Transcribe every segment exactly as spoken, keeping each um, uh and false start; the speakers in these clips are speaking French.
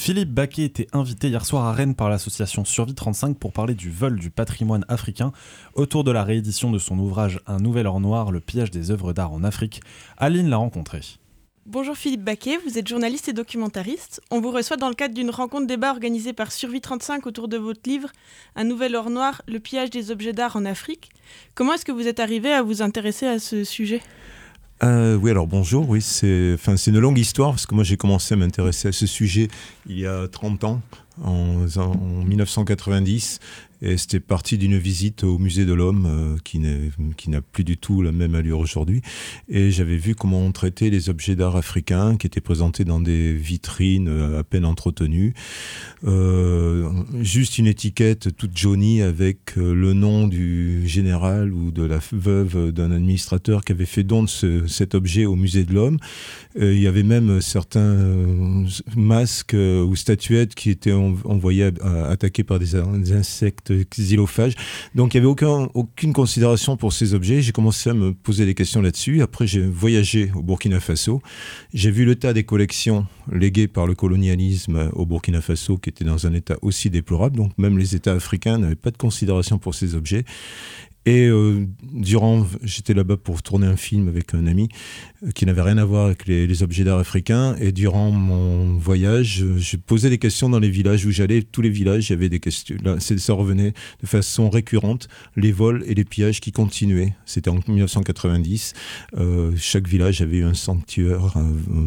Philippe Baquet était invité hier soir à Rennes par l'association Survie trente-cinq pour parler du vol du patrimoine africain autour de la réédition de son ouvrage Un nouvel or noir, le pillage des œuvres d'art en Afrique. Aline l'a rencontré. Bonjour Philippe Baquet, vous êtes journaliste et documentariste. On vous reçoit dans le cadre d'une rencontre débat organisée par Survie trente-cinq autour de votre livre Un nouvel or noir, le pillage des objets d'art en Afrique. Comment est-ce que vous êtes arrivé à vous intéresser à ce sujet ? Euh, oui, alors bonjour, oui, c'est, enfin, c'est une longue histoire parce que moi j'ai commencé à m'intéresser à ce sujet il y a trente ans, en, en dix-neuf cent quatre-vingt-dix, et c'était parti d'une visite au musée de l'Homme euh, qui, n'est, qui n'a plus du tout la même allure aujourd'hui, et j'avais vu comment on traitait les objets d'art africains qui étaient présentés dans des vitrines euh, à peine entretenues, euh, juste une étiquette toute jaunie avec euh, le nom du général ou de la veuve d'un administrateur qui avait fait don de ce, cet objet au musée de l'Homme. Euh, il y avait même certains euh, masques euh, ou statuettes qui étaient en, envoyés à, à, attaqués par des, des insectes xylophages. Donc il n'y avait aucun, aucune considération pour ces objets. J'ai commencé à me poser des questions là-dessus. Après, j'ai voyagé au Burkina Faso. J'ai vu l'état des collections léguées par le colonialisme au Burkina Faso qui était dans un état aussi déplorable. Donc même les États africains n'avaient pas de considération pour ces objets. Et euh, durant, j'étais là-bas pour tourner un film avec un ami euh, qui n'avait rien à voir avec les, les objets d'art africains. Et durant mon voyage, euh, j'ai posé des questions dans les villages où j'allais. Tous les villages, il y avait des questions. Là, ça revenait de façon récurrente. Les vols et les pillages qui continuaient. C'était en dix-neuf cent quatre-vingt-dix. Euh, chaque village avait eu un sanctuaire euh,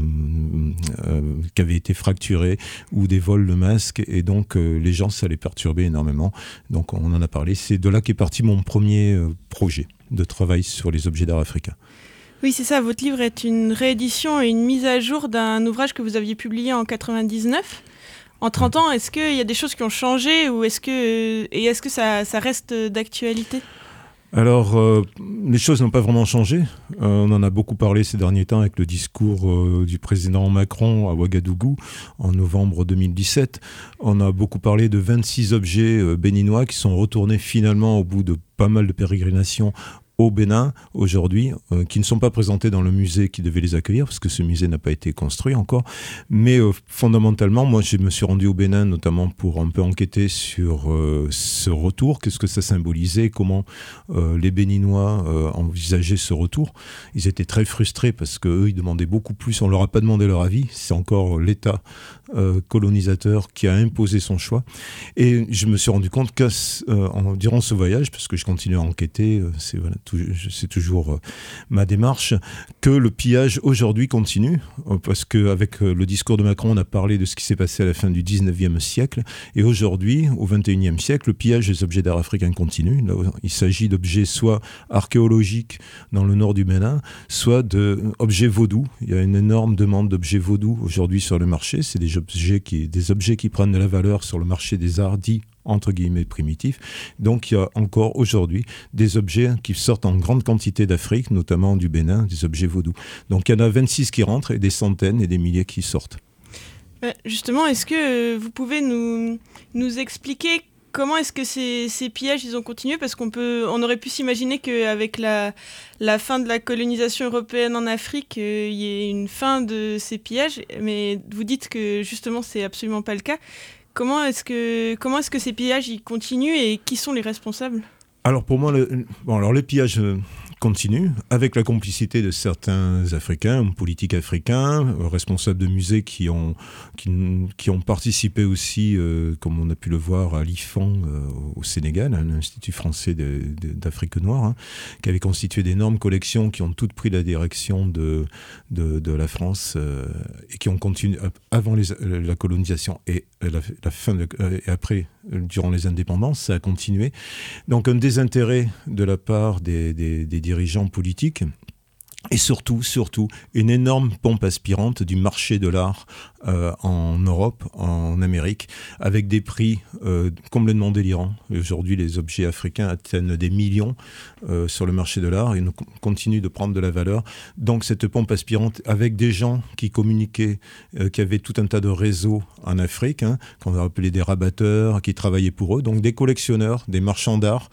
euh, euh, qui avait été fracturé ou des vols de masques. Et donc, euh, les gens, ça les perturbait énormément. Donc, on en a parlé. C'est de là qu'est parti mon premier projet de travail sur les objets d'art africains. Oui, c'est ça. Votre livre est une réédition et une mise à jour d'un ouvrage que vous aviez publié en quatre-vingt-dix-neuf. En trente ans, est-ce qu'il y a des choses qui ont changé ou est-ce que, et est-ce que ça, ça reste d'actualité ? Alors, euh, les choses n'ont pas vraiment changé. Euh, on en a beaucoup parlé ces derniers temps avec le discours euh, du président Macron à Ouagadougou en novembre deux mille dix-sept. On a beaucoup parlé de vingt-six objets euh, béninois qui sont retournés finalement au bout de pas mal de pérégrinations au Bénin aujourd'hui, euh, qui ne sont pas présentés dans le musée qui devait les accueillir, parce que ce musée n'a pas été construit encore. Mais euh, fondamentalement, moi je me suis rendu au Bénin notamment pour un peu enquêter sur euh, ce retour, qu'est-ce que ça symbolisait, comment euh, les Béninois euh, envisageaient ce retour. Ils étaient très frustrés parce qu'eux, ils demandaient beaucoup plus, on leur a pas demandé leur avis, c'est encore l'État euh, colonisateur qui a imposé son choix. Et je me suis rendu compte que euh, en, durant ce voyage, parce que je continue à enquêter, euh, c'est voilà, c'est toujours euh, ma démarche, que le pillage aujourd'hui continue, euh, parce qu'avec euh, le discours de Macron, on a parlé de ce qui s'est passé à la fin du dix-neuvième siècle, et aujourd'hui, au vingt et unième siècle, le pillage des objets d'art africains continue. Là, il s'agit d'objets soit archéologiques dans le nord du Bénin, soit d'objets vaudous. Il y a une énorme demande d'objets vaudous aujourd'hui sur le marché. C'est des objets qui, des objets qui prennent de la valeur sur le marché des arts dits entre guillemets primitifs. Donc il y a encore aujourd'hui des objets qui sortent en grande quantité d'Afrique, notamment du Bénin, des objets vaudous. Donc il y en a vingt-six qui rentrent et des centaines et des milliers qui sortent. Justement, est-ce que vous pouvez nous, nous expliquer comment est-ce que ces, ces pillages ils ont continué ? Parce qu'on peut, on aurait pu s'imaginer qu'avec la, la fin de la colonisation européenne en Afrique, euh, il y ait une fin de ces pillages, mais vous dites que justement c'est absolument pas le cas. Comment est-ce que, comment est-ce que ces pillages ils continuent et qui sont les responsables ? Alors pour moi, le, bon, alors les pillages euh, continuent avec la complicité de certains Africains, politiques africains, euh, responsables de musées qui ont, qui, qui ont participé aussi, euh, comme on a pu le voir à l'I F A N euh, au Sénégal, hein, l'Institut français de, de, d'Afrique noire, hein, qui avait constitué d'énormes collections qui ont toutes pris la direction de, de, de la France euh, et qui ont continué avant les, la colonisation et la, la fin de, euh, et après, durant les indépendances, ça a continué. Donc un désintérêt de la part des, des, des dirigeants politiques et surtout, surtout, une énorme pompe aspirante du marché de l'art euh, en Europe, en Amérique, avec des prix euh, complètement délirants. Et aujourd'hui, les objets africains atteignent des millions euh, sur le marché de l'art et nous continuent de prendre de la valeur. Donc cette pompe aspirante, avec des gens qui communiquaient, euh, qui avaient tout un tas de réseaux en Afrique, hein, qu'on a appelé des rabatteurs, qui travaillaient pour eux, donc des collectionneurs, des marchands d'art,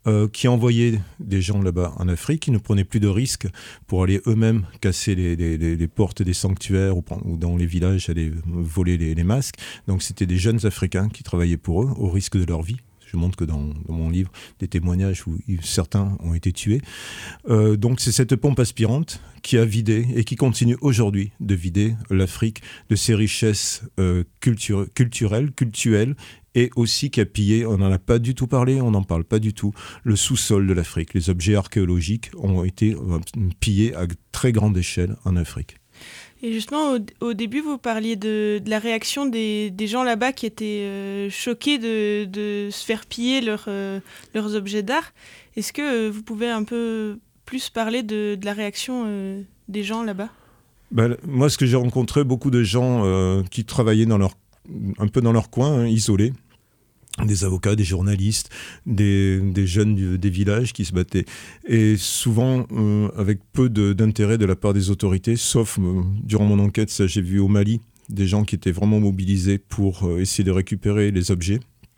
euh, qui envoyaient des gens là-bas en Afrique, qui ne prenaient plus de risques pour aller eux-mêmes casser les, les, les, les portes des sanctuaires ou, ou dans les villages aller voler les, les masques. Donc c'était des jeunes Africains qui travaillaient pour eux au risque de leur vie. Je montre que dans, dans mon livre, des témoignages où certains ont été tués. Euh, donc c'est cette pompe aspirante qui a vidé et qui continue aujourd'hui de vider l'Afrique de ses richesses euh, culture, culturelles, cultuelles, et aussi qui a pillé, on n'en a pas du tout parlé, on n'en parle pas du tout, le sous-sol de l'Afrique. Les objets archéologiques ont été euh, pillés à très grande échelle en Afrique. Et justement, au, au début, vous parliez de, de la réaction des, des gens là-bas qui étaient euh, choqués de, de se faire piller leur, euh, leurs objets d'art. Est-ce que euh, vous pouvez un peu plus parler de, de la réaction euh, des gens là-bas ? Ben, moi, ce que j'ai rencontré, beaucoup de gens euh, qui travaillaient dans leur, un peu dans leur coin, hein, isolés. Des avocats, des journalistes, des, des jeunes du, des villages qui se battaient. Et souvent, euh, avec peu de, d'intérêt de la part des autorités, sauf euh, durant mon enquête, ça j'ai vu au Mali, des gens qui étaient vraiment mobilisés pour euh, essayer de récupérer les objets.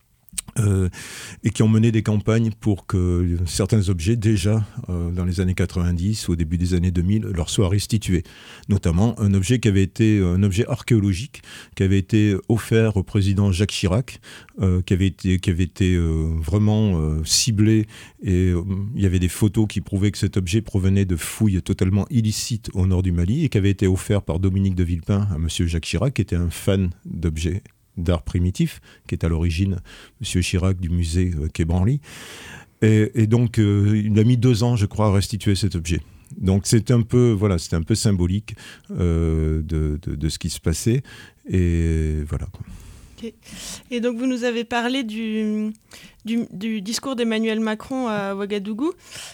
Euh, et qui ont mené des campagnes pour que certains objets, déjà euh, dans les années quatre-vingt-dix ou au début des années deux mille, leur soient restitués. Notamment un objet qui avait été un objet archéologique qui avait été offert au président Jacques Chirac, euh, qui avait été, qui avait été euh, vraiment euh, ciblé, et euh, il y avait des photos qui prouvaient que cet objet provenait de fouilles totalement illicites au nord du Mali et qui avait été offert par Dominique de Villepin à monsieur Jacques Chirac, qui était un fan d'objets d'art primitif, qui est à l'origine, monsieur Chirac, du musée euh, Quai Branly. Et, et donc, euh, il a mis deux ans, je crois, à restituer cet objet. Donc, c'est un peu, voilà, c'était un peu symbolique euh, de, de, de ce qui se passait. Et voilà. Okay. Et donc, vous nous avez parlé du, du, du discours d'Emmanuel Macron à Ouagadougou.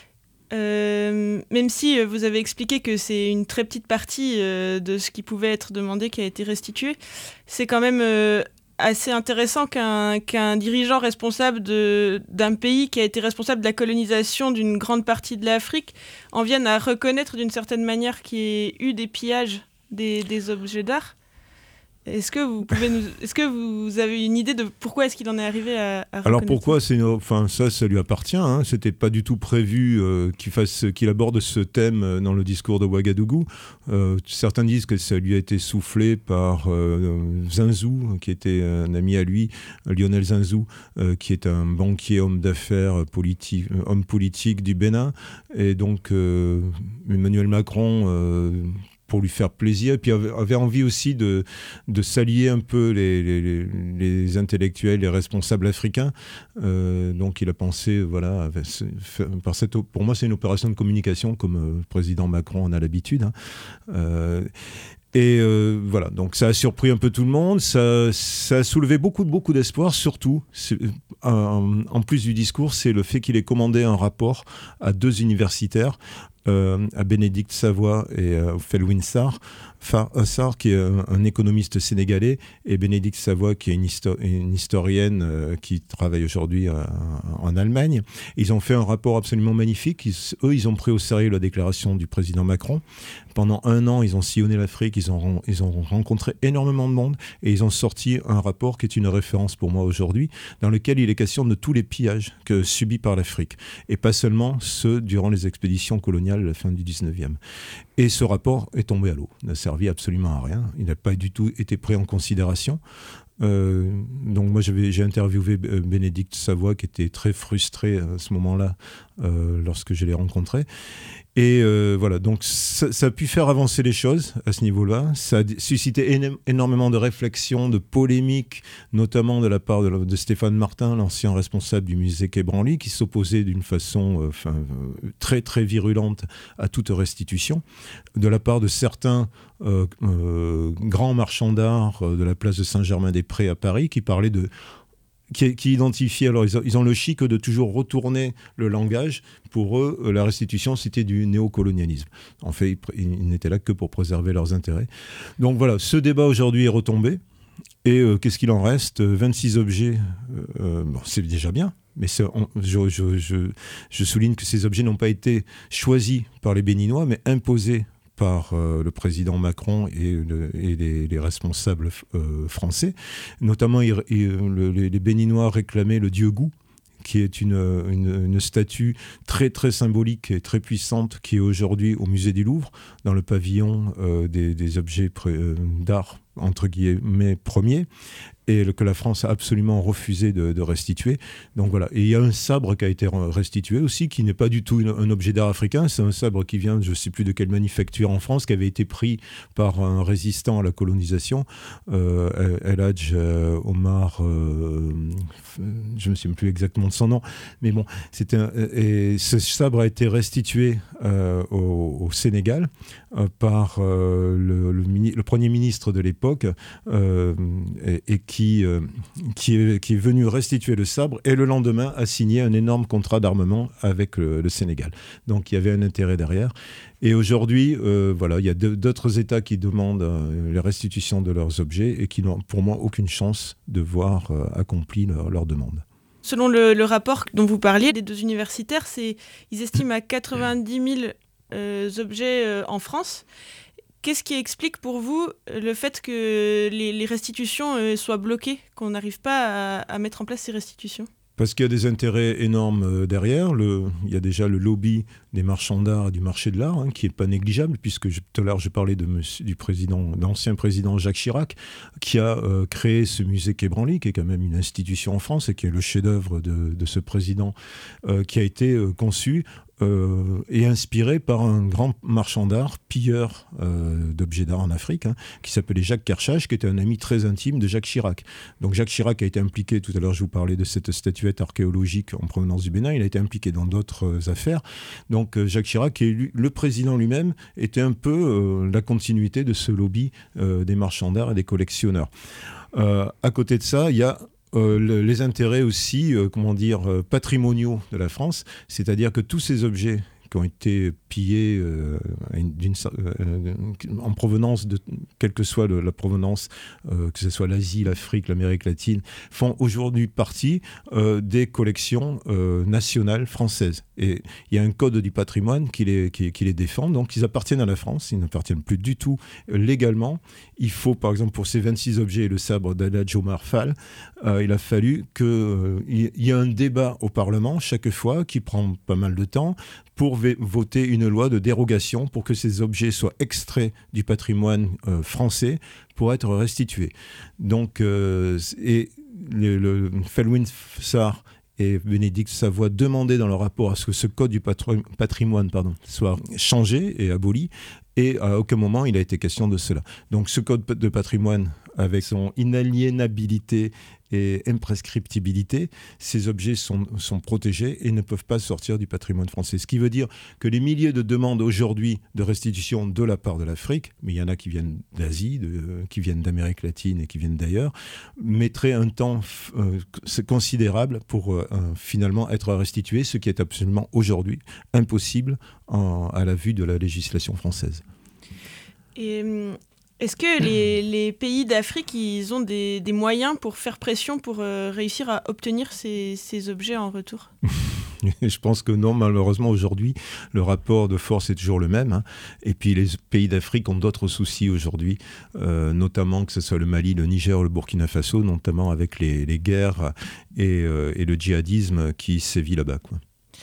Euh, même si vous avez expliqué que c'est une très petite partie euh, de ce qui pouvait être demandé qui a été restitué, c'est quand même euh, assez intéressant qu'un, qu'un dirigeant responsable de, d'un pays qui a été responsable de la colonisation d'une grande partie de l'Afrique en vienne à reconnaître d'une certaine manière qu'il y ait eu des pillages des, des objets d'art. Est-ce que vous pouvez nous, est-ce que vous avez une idée de pourquoi est-ce qu'il en est arrivé à, à Alors pourquoi c'est une, enfin ça, ça lui appartient. Hein. C'était pas du tout prévu euh, qu'il fasse, qu'il aborde ce thème dans le discours de Ouagadougou. Euh, certains disent que ça lui a été soufflé par euh, Zinsou, qui était un ami à lui, Lionel Zinsou, euh, qui est un banquier, homme d'affaires, politique, homme politique du Bénin, et donc euh, Emmanuel Macron. Euh, pour lui faire plaisir, et puis avait envie aussi de, de s'allier un peu les, les, les intellectuels, les responsables africains. Euh, donc il a pensé, voilà, par cette, pour moi c'est une opération de communication comme euh, le président Macron en a l'habitude. Hein. Euh, Et euh, voilà, donc ça a surpris un peu tout le monde, ça, ça a soulevé beaucoup, beaucoup d'espoir, surtout, en, en plus du discours, c'est le fait qu'il ait commandé un rapport à deux universitaires, euh, à Bénédicte Savoy et à Felwine Sarr, Sarr, qui est un, un économiste sénégalais, et Bénédicte Savoy, qui est une, histo- une historienne euh, qui travaille aujourd'hui euh, en Allemagne. Ils ont fait un rapport absolument magnifique. Ils, eux, ils ont pris au sérieux la déclaration du président Macron. Pendant un an, ils ont sillonné l'Afrique, ils ont, ils ont rencontré énormément de monde, et ils ont sorti un rapport qui est une référence pour moi aujourd'hui, dans lequel il est question de tous les pillages que, subis par l'Afrique, et pas seulement ceux durant les expéditions coloniales à la fin du dix-neuvième. Et ce rapport est tombé à l'eau, n'a servi absolument à rien, il n'a pas du tout été pris en considération. Euh, donc moi j'avais, j'ai interviewé Bénédicte Savoy, qui était très frustrée à ce moment-là euh, lorsque je l'ai rencontré. Et euh, voilà, donc ça, ça a pu faire avancer les choses à ce niveau-là. Ça a suscité éno- énormément de réflexions, de polémiques, notamment de la part de, de Stéphane Martin, l'ancien responsable du musée Quai Branly, qui s'opposait d'une façon euh, fin, euh, très très virulente à toute restitution. De la part de certains euh, euh, grands marchands d'art euh, de la place de Saint-Germain-des-Prés à Paris, qui parlaient de... Qui, qui identifient, alors ils ont, ils ont le chic de toujours retourner le langage. Pour eux, la restitution, c'était du néocolonialisme. En fait, ils, ils n'étaient là que pour préserver leurs intérêts. Donc voilà, ce débat aujourd'hui est retombé. Et euh, qu'est-ce qu'il en reste ? vingt-six objets, euh, bon, c'est déjà bien. Mais c'est, on, je, je, je, je souligne que ces objets n'ont pas été choisis par les Béninois, mais imposés par euh, le président Macron et, le, et les, les responsables euh, français. Notamment, il, il, le, les, les Béninois réclamaient le dieu Gou, qui est une, une, une statue très très symbolique et très puissante qui est aujourd'hui au musée du Louvre, dans le pavillon euh, des, des objets pré, euh, d'art entre guillemets premiers, et que la France a absolument refusé de, de restituer. Donc voilà. Et il y a un sabre qui a été restitué aussi, qui n'est pas du tout une, un objet d'art africain. C'est un sabre qui vient, je ne sais plus de quelle manufacture en France, qui avait été pris par un résistant à la colonisation, euh, El Hadj Omar, euh, je ne me souviens plus exactement de son nom, mais bon, c'était un, et ce sabre a été restitué euh, au, au Sénégal euh, par euh, le, le, mini, le premier ministre de l'époque, euh, et, et qui Qui, euh, qui, est, qui est venu restituer le sabre et le lendemain a signé un énorme contrat d'armement avec le, le Sénégal. Donc il y avait un intérêt derrière. Et aujourd'hui, euh, voilà, il y a de, d'autres États qui demandent euh, la restitution de leurs objets et qui n'ont pour moi aucune chance de voir euh, accompli leur, leur demande. Selon le, le rapport dont vous parliez, des deux universitaires, c'est, ils estiment à quatre-vingt-dix mille euh, objets euh, en France. Qu'est-ce qui explique pour vous le fait que les, les restitutions euh, soient bloquées, qu'on n'arrive pas à, à mettre en place ces restitutions ? Parce qu'il y a des intérêts énormes derrière. Le, il y a déjà le lobby des marchands d'art et du marché de l'art, hein, qui n'est pas négligeable, puisque je, tout à l'heure je parlais de monsieur, du président, l'ancien président Jacques Chirac, qui a euh, créé ce musée Quai Branly, qui est quand même une institution en France et qui est le chef-d'œuvre de, de ce président, euh, qui a été euh, conçu Euh, et inspiré par un grand marchand d'art, pilleur euh, d'objets d'art en Afrique, hein, qui s'appelait Jacques Kershage, qui était un ami très intime de Jacques Chirac. Donc Jacques Chirac a été impliqué, tout à l'heure je vous parlais de cette statuette archéologique en provenance du Bénin, il a été impliqué dans d'autres euh, affaires. Donc euh, Jacques Chirac, et lui, le président lui-même, était un peu euh, la continuité de ce lobby euh, des marchands d'art et des collectionneurs. Euh, à côté de ça, il y a Euh, le, les intérêts aussi, euh, comment dire, euh, patrimoniaux de la France, c'est-à-dire que tous ces objets qui ont été pillés euh, d'une, euh, en provenance de, quelle que soit le, la provenance, euh, que ce soit l'Asie, l'Afrique, l'Amérique latine, font aujourd'hui partie euh, des collections euh, nationales françaises. Et il y a un code du patrimoine qui les, qui, qui les défend, donc ils appartiennent à la France, ils n'appartiennent plus du tout euh, légalement. Il faut, par exemple, pour ces vingt-six objets et le sabre d'El Hadj Omar Fall, euh, il a fallu qu'il euh, y ait un débat au Parlement chaque fois, qui prend pas mal de temps, pour v- voter une loi de dérogation pour que ces objets soient extraits du patrimoine euh, français pour être restitués. Donc, euh, et le, le Felwine Sarr et Bénédicte Savoy demandaient dans leur rapport à ce que ce code du patri- patrimoine pardon, soit changé et aboli, et à aucun moment il a été question de cela. Donc ce code de patrimoine, avec son inaliénabilité et imprescriptibilité, ces objets sont, sont protégés et ne peuvent pas sortir du patrimoine français. Ce qui veut dire que les milliers de demandes aujourd'hui de restitution de la part de l'Afrique, mais il y en a qui viennent d'Asie, de, qui viennent d'Amérique latine et qui viennent d'ailleurs, mettraient un temps euh, considérable pour euh, finalement être restitués, ce qui est absolument aujourd'hui impossible en, à la vue de la législation française. Et est-ce que les, les pays d'Afrique, ils ont des, des moyens pour faire pression pour euh, réussir à obtenir ces, ces objets en retour ? Je pense que non, malheureusement aujourd'hui, le rapport de force est toujours le même. Hein. Et puis les pays d'Afrique ont d'autres soucis aujourd'hui, euh, notamment que ce soit le Mali, le Niger ou le Burkina Faso, notamment avec les, les guerres et, euh, et le djihadisme qui sévit là-bas, quoi.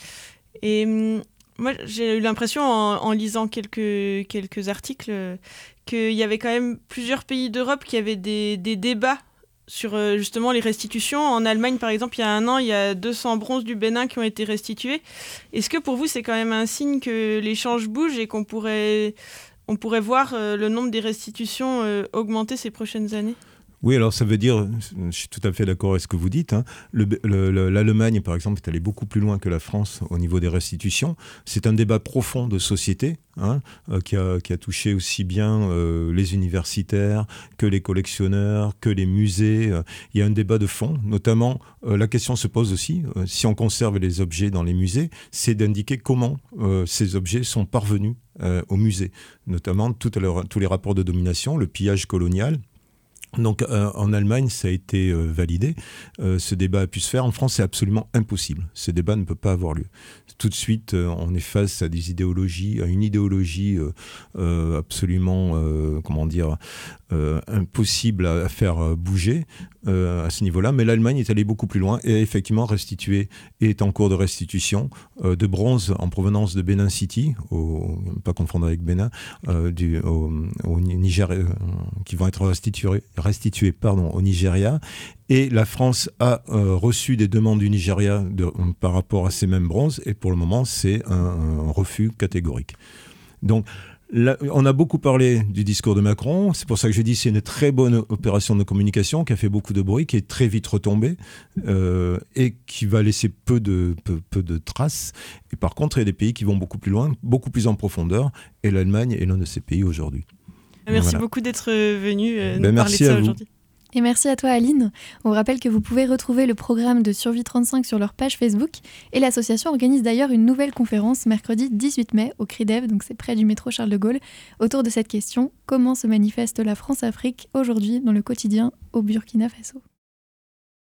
Et hum, moi, j'ai eu l'impression en, en lisant quelques, quelques articles euh, qu'il y avait quand même plusieurs pays d'Europe qui avaient des, des débats sur euh, justement les restitutions. En Allemagne, par exemple, il y a un an, il y a deux cents bronzes du Bénin qui ont été restitués. Est-ce que pour vous, c'est quand même un signe que l'échange bouge et qu'on pourrait, on pourrait voir euh, le nombre des restitutions euh, augmenter ces prochaines années ? Oui, alors ça veut dire, je suis tout à fait d'accord avec ce que vous dites, hein, le, le, le, l'Allemagne, par exemple, est allée beaucoup plus loin que la France au niveau des restitutions. C'est un débat profond de société, hein, euh, qui, a, qui a touché aussi bien euh, les universitaires que les collectionneurs, que les musées. Euh, il y a un débat de fond, notamment, euh, la question se pose aussi, euh, si on conserve les objets dans les musées, c'est d'indiquer comment euh, ces objets sont parvenus euh, au musée, notamment tout à l'heure, tous les rapports de domination, le pillage colonial. Donc euh, en Allemagne, ça a été euh, validé. Euh, ce débat a pu se faire. En France, c'est absolument impossible. Ce débat ne peut pas avoir lieu. Tout de suite, euh, on est face à des idéologies, à une idéologie euh, euh, absolument, euh, comment dire, euh, impossible à, à faire bouger. euh, à ce niveau-là, mais l'Allemagne est allée beaucoup plus loin et a effectivement restitué et est en cours de restitution euh, de bronze en provenance de Benin City, au, pas confondre avec Bénin, euh, du, au, au Niger, euh, qui vont être restitués, restitués pardon, au Nigeria. Et la France a euh, reçu des demandes du Nigeria de, euh, par rapport à ces mêmes bronzes, et pour le moment, c'est un, un refus catégorique. Donc, là, on a beaucoup parlé du discours de Macron, c'est pour ça que je dis que c'est une très bonne opération de communication qui a fait beaucoup de bruit, qui est très vite retombée euh, et qui va laisser peu de, peu, peu de traces. Et par contre, il y a des pays qui vont beaucoup plus loin, beaucoup plus en profondeur, et l'Allemagne est l'un de ces pays aujourd'hui. Merci voilà. beaucoup d'être venu euh, ben, nous parler de ça aujourd'hui. Et merci à toi Aline. On rappelle que vous pouvez retrouver le programme de Survie trente-cinq sur leur page Facebook et l'association organise d'ailleurs une nouvelle conférence mercredi dix-huit mai au CRIDEV, donc c'est près du métro Charles de Gaulle, autour de cette question: comment se manifeste la France-Afrique aujourd'hui dans le quotidien au Burkina Faso ?